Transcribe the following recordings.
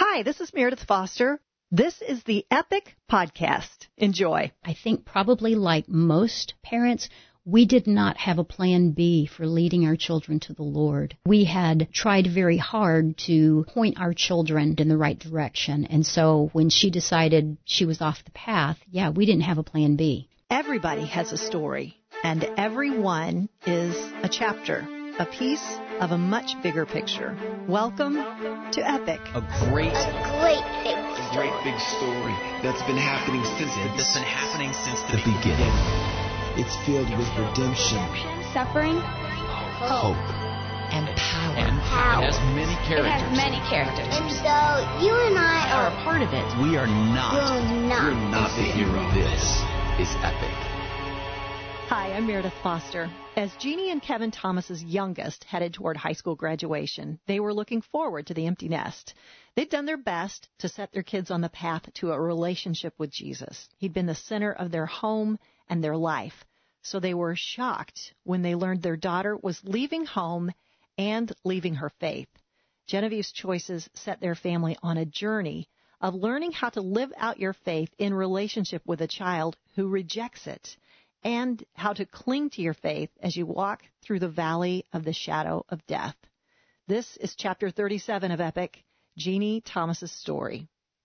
Hi, this is Meredith Foster. This is the Epic Podcast. Enjoy. I think probably like most parents, we did not have a plan B for leading our children to the Lord. We had tried very hard to point our children in the right direction. And so when she decided she was off the path, we didn't have a plan B. Everybody has a story, and every one is a chapter, a piece of a much bigger picture. Welcome to Epic. A great big story that's been happening since the beginning. It's filled with redemption, suffering, hope, and power. It has many characters. And so you and I are a part of it. We're not the hero. This is Epic. Hi, I'm Meredith Foster. As Jeannie and Kevin Thomas's youngest headed toward high school graduation, they were looking forward to the empty nest. They'd done their best to set their kids on the path to a relationship with Jesus. He'd been the center of their home and their life. So they were shocked when they learned their daughter was leaving home and leaving her faith. Genevieve's choices set their family on a journey of learning how to live out your faith in relationship with a child who rejects it, and how to cling to your faith as you walk through the valley of the shadow of death. This is Chapter 37 of Epic, Jeannie Thomas's story.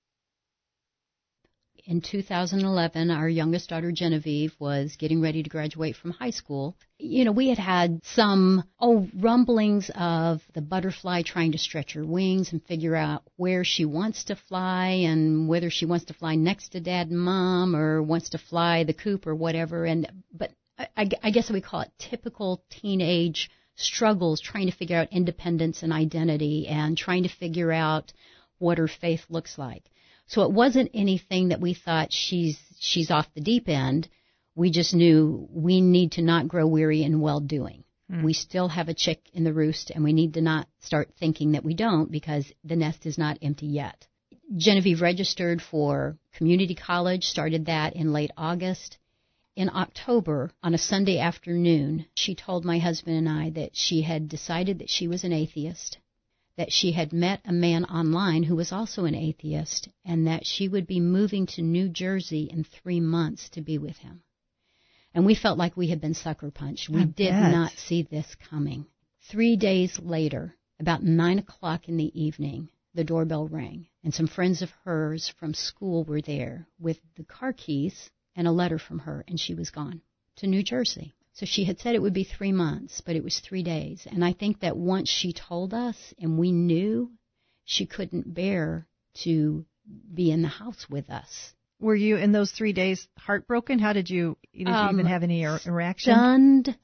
In 2011, our youngest daughter, Genevieve, was getting ready to graduate from high school. We had some rumblings of the butterfly trying to stretch her wings and figure out where she wants to fly and whether she wants to fly next to Dad and Mom or wants to fly the coop or whatever. But I guess we call it typical teenage struggles, trying to figure out independence and identity and trying to figure out what her faith looks like. So it wasn't anything that we thought she's off the deep end. We just knew we need to not grow weary in well-doing. We still have a chick in the roost, and we need to not start thinking that we don't because the nest is not empty yet. Genevieve registered for community college, started that in late August. In October, on a Sunday afternoon, she told my husband and I that she had decided that she was an atheist, that she had met a man online who was also an atheist, and that she would be moving to New Jersey in 3 months to be with him. And we felt like we had been sucker punched. We did not see this coming. 3 days later, about 9 o'clock in the evening, the doorbell rang, and some friends of hers from school were there with the car keys and a letter from her, and she was gone to New Jersey. So she had said it would be 3 months, but it was 3 days. And I think that once she told us and we knew, she couldn't bear to be in the house with us. Were you in those 3 days heartbroken? How did you even have any interaction? Stunned,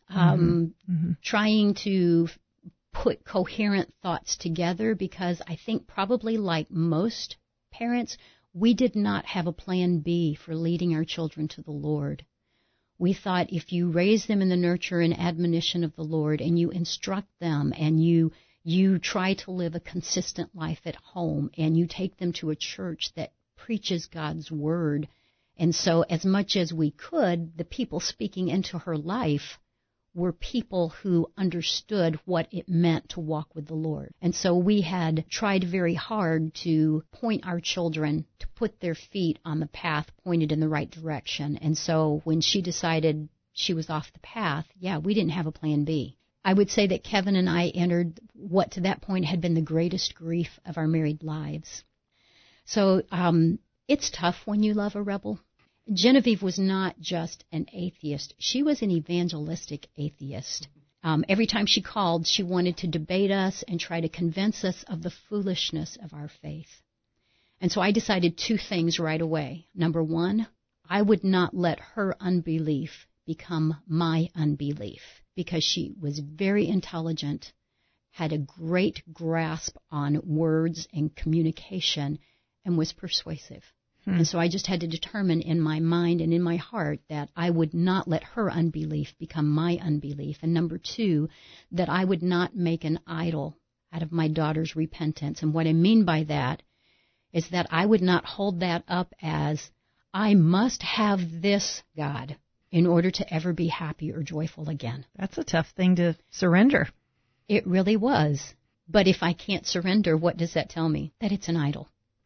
trying to put coherent thoughts together because I think probably like most parents, we did not have a plan B for leading our children to the Lord. We thought if you raise them in the nurture and admonition of the Lord and you instruct them and you try to live a consistent life at home and you take them to a church that preaches God's word. And so as much as we could, the people speaking into her life were people who understood what it meant to walk with the Lord. And so we had tried very hard to point our children to put their feet on the path pointed in the right direction. And so when she decided she was off the path, we didn't have a plan B. I would say that Kevin and I entered what to that point had been the greatest grief of our married lives. So it's tough when you love a rebel. Genevieve was not just an atheist. She was an evangelistic atheist. Every time she called, she wanted to debate us and try to convince us of the foolishness of our faith. And so I decided 2 things right away. Number 1, I would not let her unbelief become my unbelief because she was very intelligent, had a great grasp on words and communication, and was persuasive. And so I just had to determine in my mind and in my heart that I would not let her unbelief become my unbelief. And number 2, that I would not make an idol out of my daughter's repentance. And what I mean by that is that I would not hold that up as, I must have this, God, in order to ever be happy or joyful again. That's a tough thing to surrender. It really was. But if I can't surrender, what does that tell me? That it's an idol.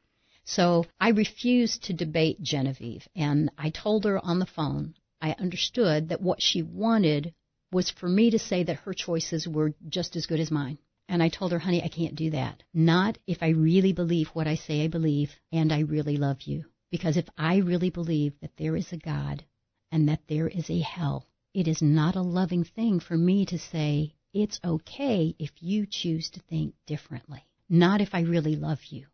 So I refused to debate Genevieve, and I told her on the phone I understood that what she wanted was for me to say that her choices were just as good as mine. And I told her, honey, I can't do that. Not if I really believe what I say I believe, and I really love you. Because if I really believe that there is a God and that there is a hell, it is not a loving thing for me to say, it's okay if you choose to think differently. Not if I really love you.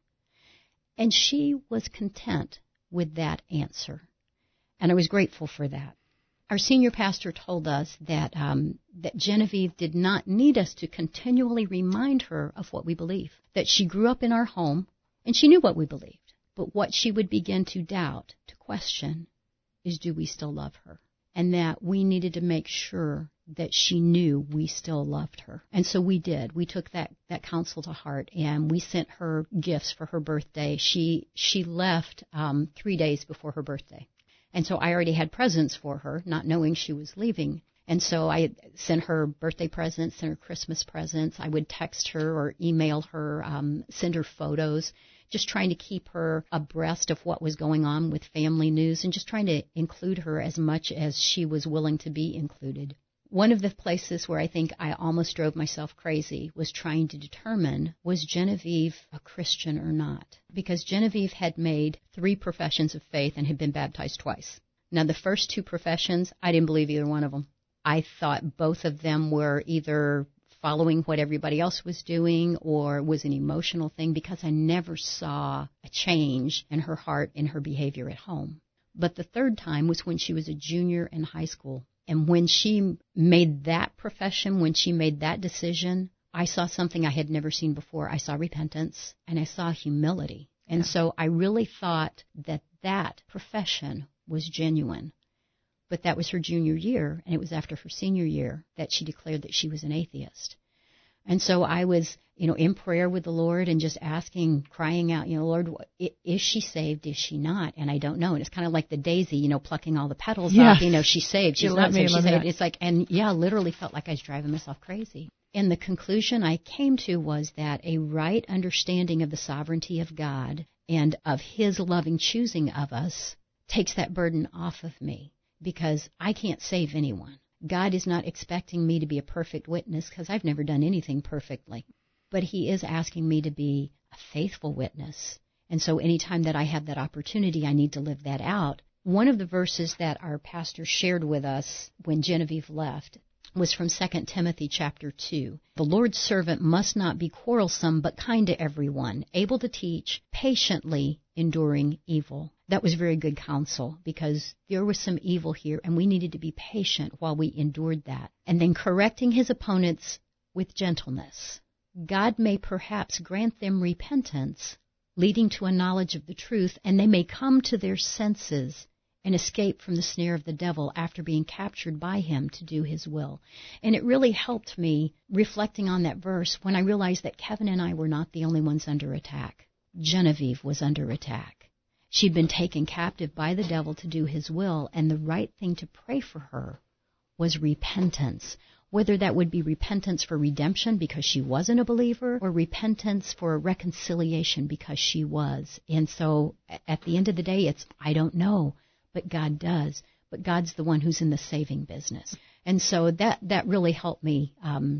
And she was content with that answer. And I was grateful for that. Our senior pastor told us that that Genevieve did not need us to continually remind her of what we believe. That she grew up in our home, and she knew what we believed. But what she would begin to doubt, to question, is do we still love her? And that we needed to make sure that she knew we still loved her. And so we did. We took that counsel to heart, and we sent her gifts for her birthday. She left 3 days before her birthday. And so I already had presents for her, not knowing she was leaving. And so I sent her birthday presents, sent her Christmas presents. I would text her or email her, send her photos, just trying to keep her abreast of what was going on with family news and just trying to include her as much as she was willing to be included. One of the places where I think I almost drove myself crazy was trying to determine, was Genevieve a Christian or not? Because Genevieve had made 3 professions of faith and had been baptized twice. Now, the first 2 professions, I didn't believe either one of them. I thought both of them were either following what everybody else was doing or was an emotional thing because I never saw a change in her heart, in her behavior at home. But the third time was when she was a junior in high school. And when she made that profession, when she made that decision, I saw something I had never seen before. I saw repentance and I saw humility. And so I really thought that profession was genuine. But that was her junior year, and it was after her senior year that she declared that she was an atheist. And so I was, in prayer with the Lord and just asking, crying out, Lord, is she saved? Is she not? And I don't know. And it's kind of like the daisy, plucking all the petals off. She's saved. She's not saved. She's saved. It's like, literally felt like I was driving myself crazy. And the conclusion I came to was that a right understanding of the sovereignty of God and of His loving choosing of us takes that burden off of me because I can't save anyone. God is not expecting me to be a perfect witness because I've never done anything perfectly. But He is asking me to be a faithful witness. And so anytime that I have that opportunity, I need to live that out. One of the verses that our pastor shared with us when Genevieve left was from 2 Timothy chapter 2. The Lord's servant must not be quarrelsome, but kind to everyone, able to teach, patiently enduring evil. That was very good counsel because there was some evil here and we needed to be patient while we endured that. And then correcting his opponents with gentleness. God may perhaps grant them repentance, leading to a knowledge of the truth, and they may come to their senses and escape from the snare of the devil after being captured by him to do his will. And it really helped me reflecting on that verse when I realized that Kevin and I were not the only ones under attack. Genevieve was under attack. She'd been taken captive by the devil to do his will, and the right thing to pray for her was repentance, whether that would be repentance for redemption because she wasn't a believer or repentance for reconciliation because she was. And so at the end of the day, it's, I don't know, but God does. But God's the one who's in the saving business. And so that really helped me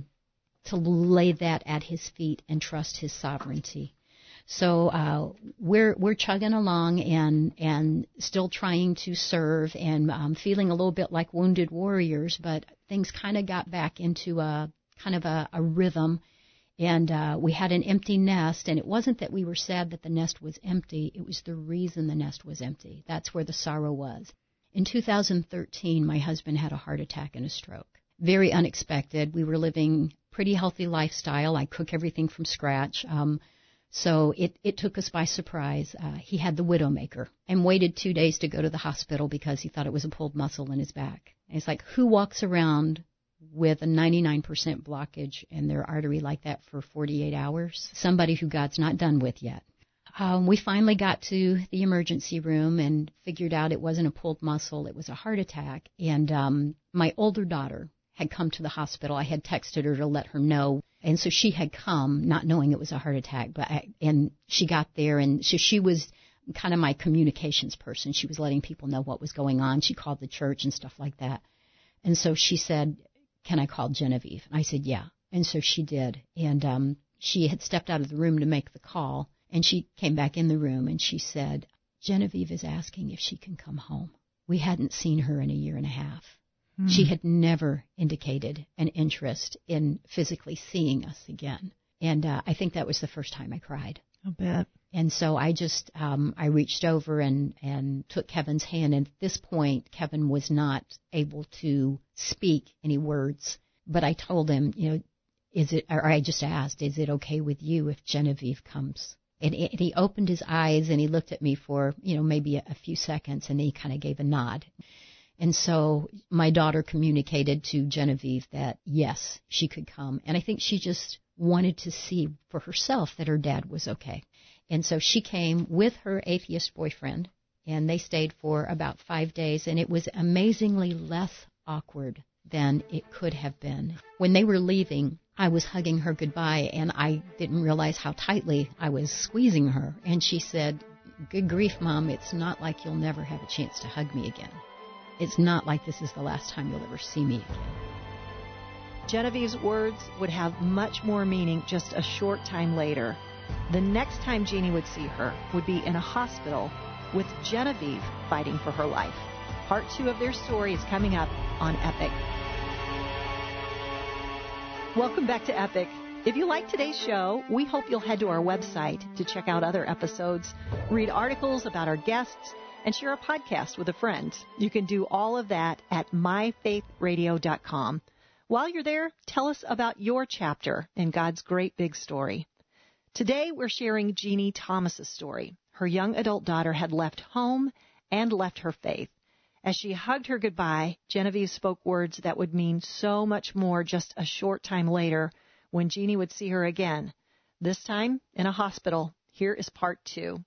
to lay that at His feet and trust His sovereignty. So we're chugging along and still trying to serve and feeling a little bit like wounded warriors, but things kind of got back into a rhythm. And we had an empty nest, and it wasn't that we were sad that the nest was empty. It was the reason the nest was empty. That's where the sorrow was. In 2013, my husband had a heart attack and a stroke. Very unexpected. We were living pretty healthy lifestyle. I cook everything from scratch. So it took us by surprise. He had the Widowmaker and waited 2 days to go to the hospital because he thought it was a pulled muscle in his back. And it's like, who walks around with a 99% blockage in their artery like that for 48 hours? Somebody who God's not done with yet. We finally got to the emergency room and figured out it wasn't a pulled muscle, it was a heart attack. And my older daughter had come to the hospital. I had texted her to let her know. And so she had come, not knowing it was a heart attack, and she got there, and so she was kind of my communications person. She was letting people know what was going on. She called the church and stuff like that. And so she said, can I call Genevieve? And I said, yeah. And so she did. And she had stepped out of the room to make the call. And she came back in the room and she said, Genevieve is asking if she can come home. We hadn't seen her in a year and a half. She had never indicated an interest in physically seeing us again. And I think that was the first time I cried. I'll bet. And so I just, I reached over and took Kevin's hand. And at this point, Kevin was not able to speak any words. But I told him, I just asked, is it okay with you if Genevieve comes? And he opened his eyes and he looked at me for, maybe a few seconds, and he kind of gave a nod. And so my daughter communicated to Genevieve that, yes, she could come. And I think she just wanted to see for herself that her dad was okay. And so she came with her atheist boyfriend, and they stayed for about 5 days, and it was amazingly less awkward than it could have been. When they were leaving, I was hugging her goodbye, and I didn't realize how tightly I was squeezing her. And she said, good grief, Mom, it's not like you'll never have a chance to hug me again. It's not like this is the last time you'll ever see me again. Genevieve's words would have much more meaning just a short time later. The next time Jeannie would see her would be in a hospital with Genevieve fighting for her life. Part 2 of their story is coming up on Epic. Welcome back to Epic. If you like today's show, we hope you'll head to our website to check out other episodes, read articles about our guests, and share a podcast with a friend. You can do all of that at myfaithradio.com. While you're there, tell us about your chapter in God's great big story. Today, we're sharing Jeannie Thomas's story. Her young adult daughter had left home and left her faith. As she hugged her goodbye, Genevieve spoke words that would mean so much more just a short time later when Jeannie would see her again. This time in a hospital. Here is part 2.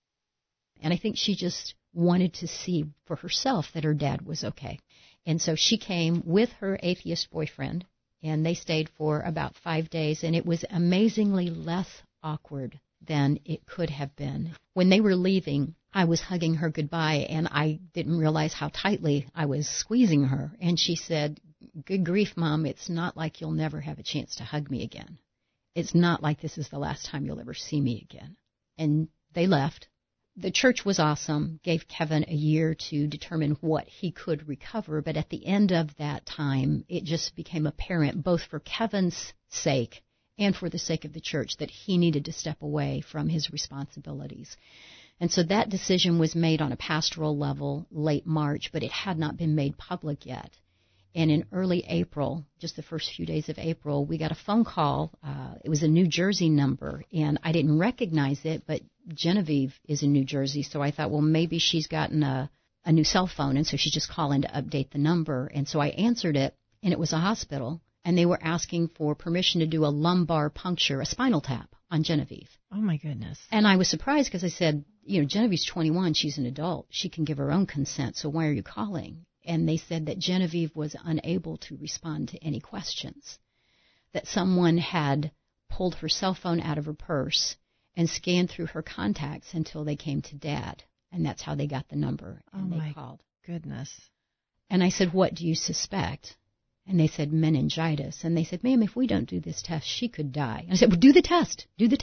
And I think she just wanted to see for herself that her dad was okay. And so she came with her atheist boyfriend, and they stayed for about 5 days, and it was amazingly less awkward than it could have been. When they were leaving, I was hugging her goodbye, and I didn't realize how tightly I was squeezing her. And she said, good grief, Mom, it's not like you'll never have a chance to hug me again. It's not like this is the last time you'll ever see me again. And they left. The church was awesome, gave Kevin a year to determine what he could recover, but at the end of that time, it just became apparent, both for Kevin's sake and for the sake of the church, that he needed to step away from his responsibilities. And so that decision was made on a pastoral level late March, but it had not been made public yet. And in early April, just the first few days of April, we got a phone call. It was a New Jersey number, and I didn't recognize it, but Genevieve is in New Jersey, so I thought, well, maybe she's gotten a new cell phone, and so she's just calling to update the number. And so I answered it, and it was a hospital, and they were asking for permission to do a lumbar puncture, a spinal tap on Genevieve. Oh, my goodness. And I was surprised because I said, Genevieve's 21, she's an adult. She can give her own consent, so why are you calling? And they said that Genevieve was unable to respond to any questions, that someone had pulled her cell phone out of her purse and scanned through her contacts until they came to Dad, and that's how they got the number, and they called. Goodness. And I said, what do you suspect? And they said, meningitis. And they said, ma'am, if we don't do this test, she could die. And I said, well, do the test.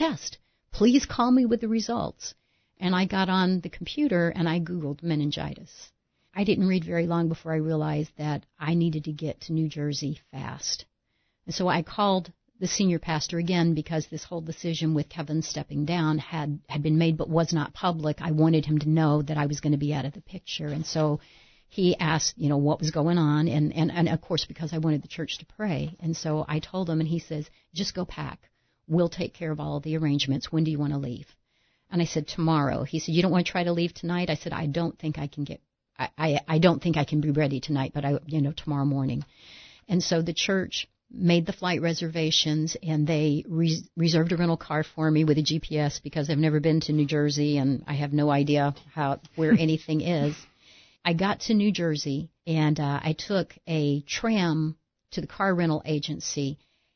Please call me with the results. And I got on the computer and I Googled meningitis. I didn't read very long before I realized that I needed to get to New Jersey fast. And so I called the senior pastor again because this whole decision with Kevin stepping down had been made but was not public. I wanted him to know that I was going to be out of the picture. And so he asked, what was going on. And of course, because I wanted the church to pray. And so I told him, and he says, just go pack. We'll take care of all of the arrangements. When do you want to leave? And I said, tomorrow. He said, you don't want to try to leave tonight? I said, I don't think I can be ready tonight, but tomorrow morning. And so the church made the flight reservations, and they reserved a rental car for me with a GPS because I've never been to New Jersey and I have no idea where anything is. I got to New Jersey, and I took a tram to the car rental agency,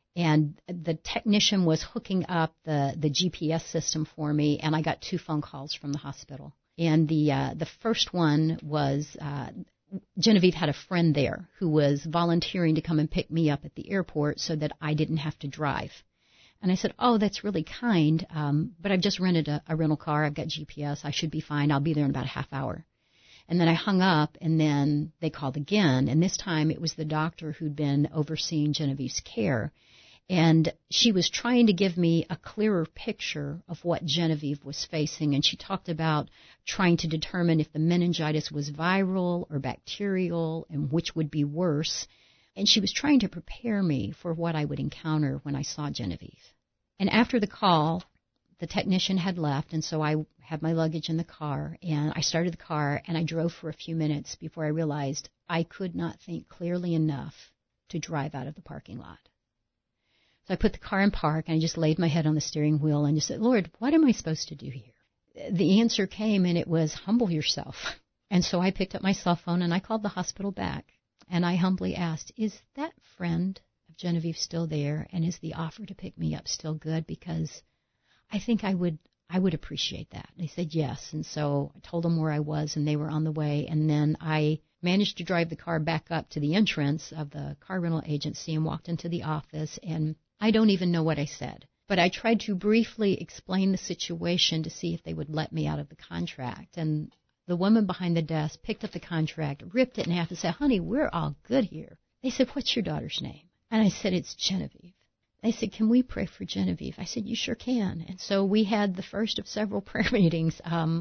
And the technician was hooking up the GPS system for me, and I got 2 phone calls from the hospital. And the first one was Genevieve had a friend there who was volunteering to come and pick me up at the airport so that I didn't have to drive. And I said, oh, that's really kind, but I've just rented a rental car. I've got GPS. I should be fine. I'll be there in about a half hour. And then I hung up, and then they called again. And this time it was the doctor who'd been overseeing Genevieve's care. And she was trying to give me a clearer picture of what Genevieve was facing. And she talked about trying to determine if the meningitis was viral or bacterial and which would be worse. And she was trying to prepare me for what I would encounter when I saw Genevieve. And after the call, the technician had left, and so I had my luggage in the car. And I started the car, and I drove for a few minutes before I realized I could not think clearly enough to drive out of the parking lot. So I put the car in park, and I just laid my head on the steering wheel and just said, Lord, what am I supposed to do here? The answer came, and it was, humble yourself. And so I picked up my cell phone, and I called the hospital back, and I humbly asked, is that friend of Genevieve still there, and is the offer to pick me up still good? Because I think I would appreciate that. They said yes, and so I told them where I was, and they were on the way, and then I managed to drive the car back up to the entrance of the car rental agency and walked into the office, and I don't even know what I said, but I tried to briefly explain the situation to see if they would let me out of the contract. And the woman behind the desk picked up the contract, ripped it in half, and said, honey, we're all good here. They said, what's your daughter's name? And I said, it's Genevieve. They said, can we pray for Genevieve? I said, you sure can. And so we had the first of several prayer meetings.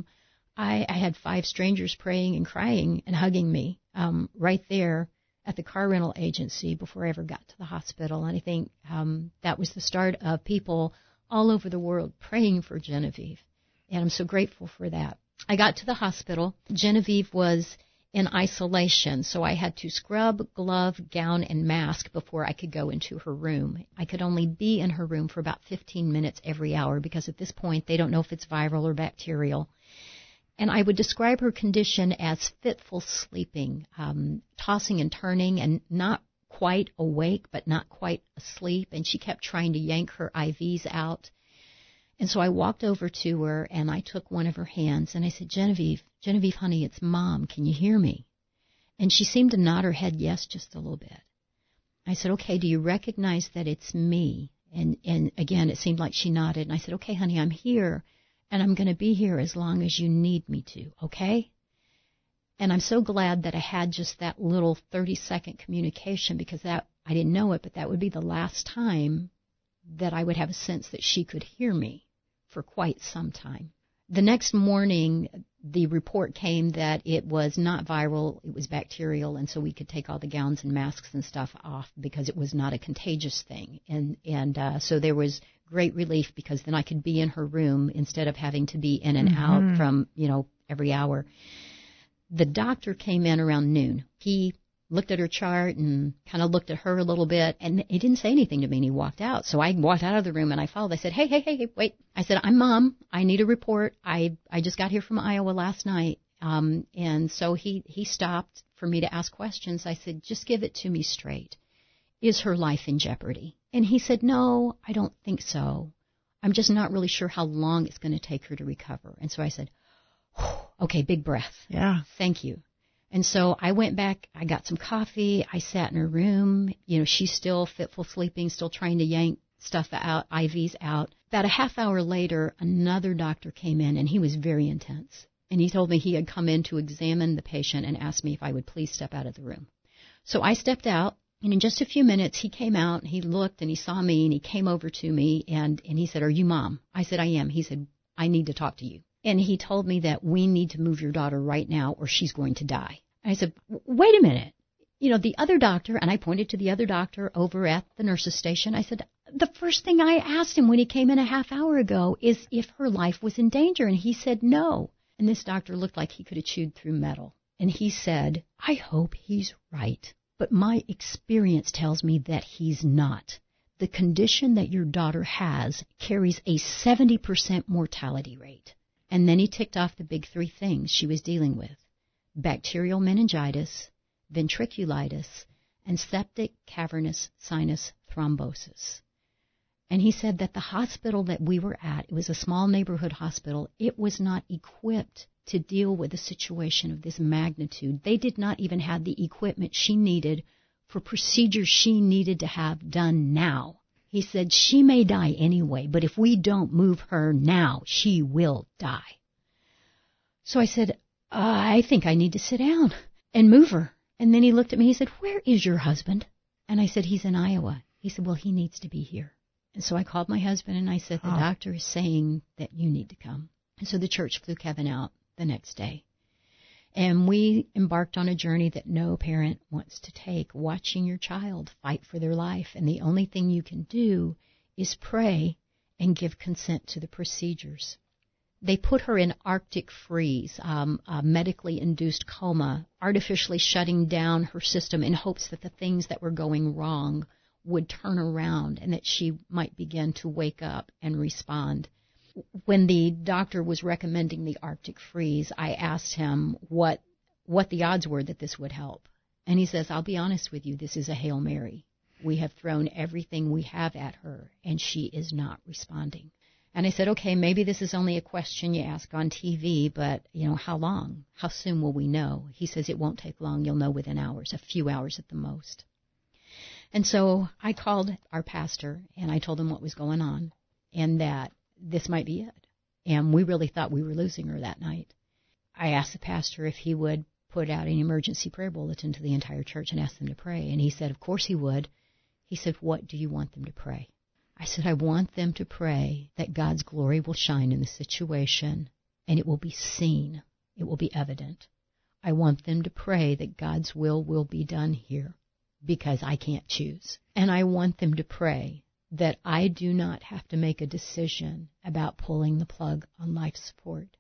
I had 5 strangers praying and crying and hugging me right there at the car rental agency before I ever got to the hospital. And I think that was the start of people all over the world praying for Genevieve. And I'm so grateful for that. I got to the hospital. Genevieve was in isolation, so I had to scrub, glove, gown, and mask before I could go into her room. I could only be in her room for about 15 minutes every hour because at this point they don't know if it's viral or bacterial. And I would describe her condition as fitful sleeping, tossing and turning and not quite awake but not quite asleep. And she kept trying to yank her IVs out. And so I walked over to her and I took one of her hands and I said, Genevieve, honey, it's Mom. Can you hear me? And she seemed to nod her head yes just a little bit. I said, okay, do you recognize that it's me? And again, it seemed like she nodded. And I said, okay, honey, I'm here. And I'm going to be here as long as you need me to, okay? And I'm so glad that I had just that little 30-second communication because that I didn't know it, but that would be the last time that I would have a sense that she could hear me for quite some time. The next morning, the report came that it was not viral, it was bacterial, and so we could take all the gowns and masks and stuff off because it was not a contagious thing. And so there was great relief because then I could be in her room instead of having to be in and out from, every hour. The doctor came in around noon. He looked at her chart and kind of looked at her a little bit, and he didn't say anything to me, and he walked out. So I walked out of the room, and I followed. I said, hey, wait. I said, I'm Mom. I need a report. I just got here from Iowa last night. And so he stopped for me to ask questions. I said, just give it to me straight. Is her life in jeopardy? And he said, no, I don't think so. I'm just not really sure how long it's going to take her to recover. And so I said, okay, big breath. Yeah. Thank you. And so I went back, I got some coffee, I sat in her room. She's still fitful sleeping, still trying to yank stuff out, IVs out. About a half hour later, another doctor came in, and he was very intense. And he told me he had come in to examine the patient and asked me if I would please step out of the room. So I stepped out, and in just a few minutes, he came out, and he looked, and he saw me, and he came over to me, and he said, are you Mom? I said, I am. He said, I need to talk to you. And he told me that we need to move your daughter right now or she's going to die. I said, wait a minute. The other doctor, and I pointed to the other doctor over at the nurse's station. I said, the first thing I asked him when he came in a half hour ago is if her life was in danger. And he said no. And this doctor looked like he could have chewed through metal. And he said, I hope he's right. But my experience tells me that he's not. The condition that your daughter has carries a 70% mortality rate. And then he ticked off the big 3 things she was dealing with: bacterial meningitis, ventriculitis, and septic cavernous sinus thrombosis. And he said that the hospital that we were at, it was a small neighborhood hospital, it was not equipped to deal with a situation of this magnitude. They did not even have the equipment she needed for procedures she needed to have done now. He said, she may die anyway, but if we don't move her now, she will die. So I said, I think I need to sit down and move her. And then he looked at me, he said, where is your husband? And I said, he's in Iowa. He said, well, he needs to be here. And so I called my husband and I said, the doctor is saying that you need to come. And so the church flew Kevin out the next day. And we embarked on a journey that no parent wants to take, watching your child fight for their life. And the only thing you can do is pray and give consent to the procedures. They put her in Arctic freeze, a medically induced coma, artificially shutting down her system in hopes that the things that were going wrong would turn around and that she might begin to wake up and respond. When the doctor was recommending the Arctic freeze, I asked him what the odds were that this would help. And he says, I'll be honest with you, this is a Hail Mary. We have thrown everything we have at her, and she is not responding. And I said, okay, maybe this is only a question you ask on TV, but, how long? How soon will we know? He says, it won't take long. You'll know within hours, a few hours at the most. And so I called our pastor, and I told him what was going on, and that this might be it. And we really thought we were losing her that night. I asked the pastor if he would put out an emergency prayer bulletin to the entire church and ask them to pray. And he said, of course he would. He said, what do you want them to pray? I said, I want them to pray that God's glory will shine in the situation, and it will be seen. It will be evident. I want them to pray that God's will be done here, because I can't choose. And I want them to pray that I do not have to make a decision about pulling the plug on life support.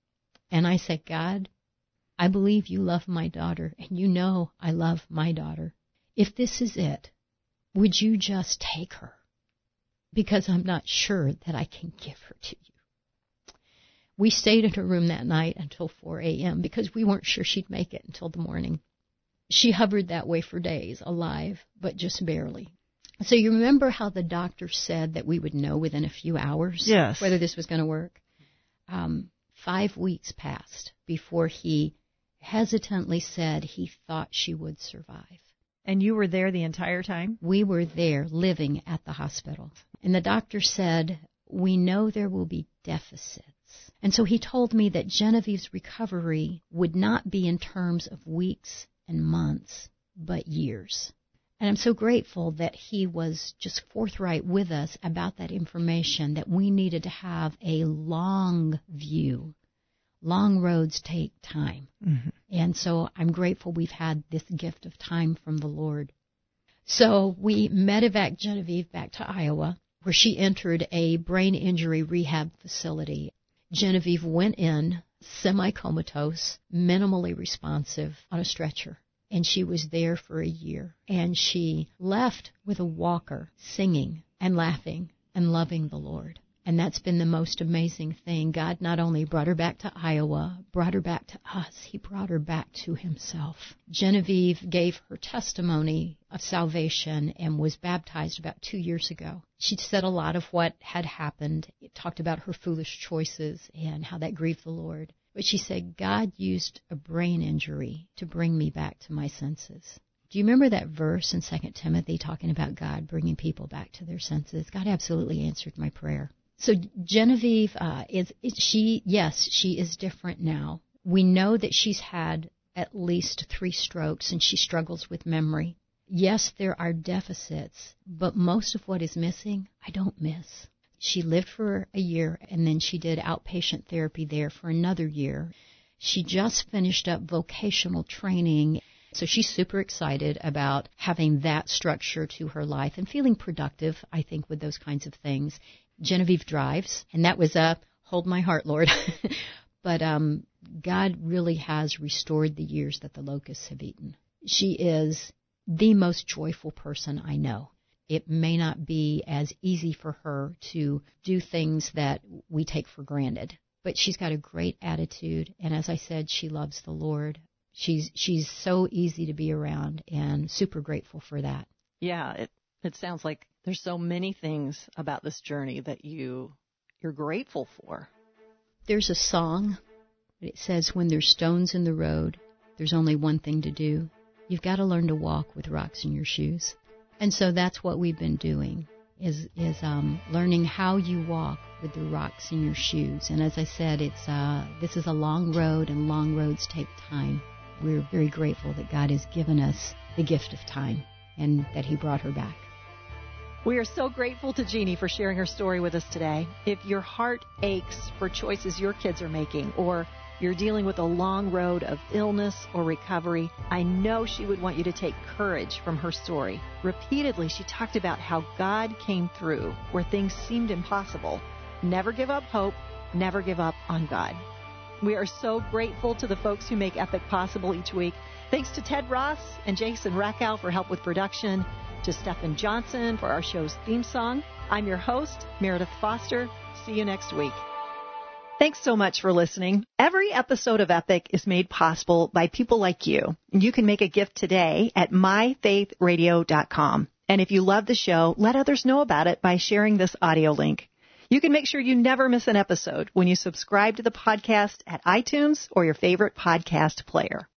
And I said, God, I believe you love my daughter, and you know I love my daughter. If this is it, would you just take her? Because I'm not sure that I can give her to you. We stayed in her room that night until 4 a.m. because we weren't sure she'd make it until the morning. She hovered that way for days, alive, but just barely. So you remember how the doctor said that we would know within a few hours whether this was going to work? 5 weeks passed before he hesitantly said he thought she would survive. And you were there the entire time? We were there living at the hospital. And the doctor said, we know there will be deficits. And so he told me that Genevieve's recovery would not be in terms of weeks and months, but years. And I'm so grateful that he was just forthright with us about that information, that we needed to have a long view. Long roads take time. Mm-hmm. And so I'm grateful we've had this gift of time from the Lord. So we medevac Genevieve back to Iowa, where she entered a brain injury rehab facility. Genevieve went in semi-comatose, minimally responsive, on a stretcher. And she was there for a year. And she left with a walker, singing and laughing and loving the Lord. And that's been the most amazing thing. God not only brought her back to Iowa, brought her back to us, he brought her back to himself. Genevieve gave her testimony of salvation and was baptized about 2 years ago. She said a lot of what had happened. It talked about her foolish choices and how that grieved the Lord. But she said, God used a brain injury to bring me back to my senses. Do you remember that verse in 2 Timothy talking about God bringing people back to their senses? God absolutely answered my prayer. So Genevieve, she is different now. We know that she's had at least 3 strokes and she struggles with memory. Yes, there are deficits, but most of what is missing, I don't miss. She lived for a year, and then she did outpatient therapy there for another year. She just finished up vocational training, so she's super excited about having that structure to her life and feeling productive, I think, with those kinds of things. Genevieve drives, and that was a hold my heart, Lord. But God really has restored the years that the locusts have eaten. She is the most joyful person I know. It may not be as easy for her to do things that we take for granted, but she's got a great attitude, and as I said, she loves the Lord. she's so easy to be around, and super grateful for that. Yeah, it sounds like there's so many things about this journey that you're grateful for. There's a song. It says, when there's stones in the road, there's only one thing to do. You've got to learn to walk with rocks in your shoes. And so that's what we've been doing, is learning how you walk with the rocks in your shoes. And as I said, this is a long road, and long roads take time. We're very grateful that God has given us the gift of time and that He brought her back. We are so grateful to Jeannie for sharing her story with us today. If your heart aches for choices your kids are making, or you're dealing with a long road of illness or recovery, I know she would want you to take courage from her story. Repeatedly, she talked about how God came through where things seemed impossible. Never give up hope. Never give up on God. We are so grateful to the folks who make Epic possible each week. Thanks to Ted Ross and Jason Rackow for help with production, to Stephen Johnson for our show's theme song. I'm your host, Meredith Foster. See you next week. Thanks so much for listening. Every episode of Epic is made possible by people like you. You can make a gift today at myfaithradio.com. And if you love the show, let others know about it by sharing this audio link. You can make sure you never miss an episode when you subscribe to the podcast at iTunes or your favorite podcast player.